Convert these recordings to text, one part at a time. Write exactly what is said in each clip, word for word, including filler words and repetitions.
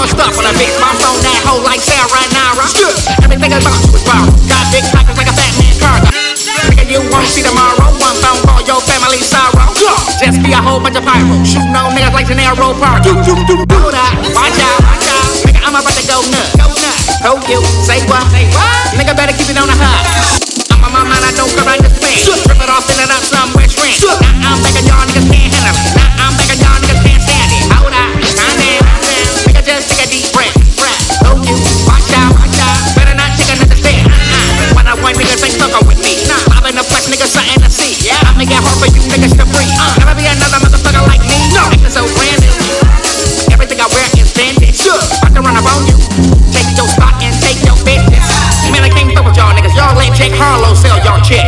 raw stuff on a bitch. Mom's on that hoe like Sarah Nara. Everything about you is wild. Got big pockets like a fat man cargo. Nigga, you won't see tomorrow. One phone call, your family sorrow. Just be a whole bunch of pyro. Shooting on niggas like Gennaro Park. Hold up, watch out, watch out. Nigga, I'm about to go nuts. Go nuts. Hold you, say what? Say what? Nigga, better keep it on the high. I'm on my mind, I don't correct the thing. Rip it off, fill it up somewhere strange. Now I'm begging y'all niggas can't handle it. Now I'm begging y'all niggas can't stand it. Hold up, calm down, nigga, just take a deep breath. Hold you, watch out, watch out. Better not take another step. When I want niggas ain't fucking with me. Bobbing the flex, niggas something to see. I make it hard for you niggas to breathe. Never be another motherfucker like me. Acting so brand new. Everything I wear is vintage. About to run up on you. Take your spot and take your bitches. Man, I can't fuck with y'all niggas. Y'all let Jake Harlow sell y'all chick.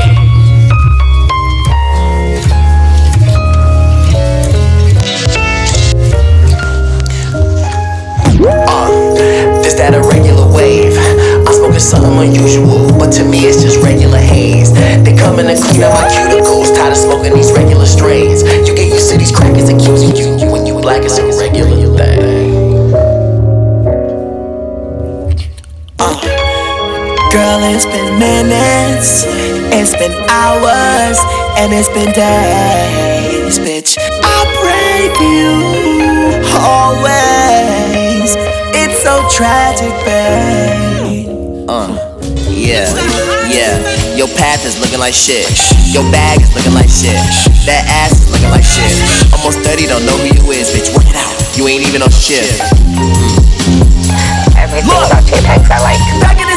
Uh, this that a regular wave. I'm smoking something unusual, but to me it's just regular haze. They coming to clean up my cuticles, tired of smoking these regular strains. You get used to these crackers accusing you when you black is a regular thing. Uh. Girl, it's been minutes, it's been hours, and it's been days, bitch. I pray for you always. It's so tragic, babe. Uh, yeah, yeah. Your path is looking like shit. Your bag is looking like shit. That ass is looking like shit. Almost thirty, don't know who you is, bitch. Work it out. You ain't even on shift. Everything about J-Pex I like. Back in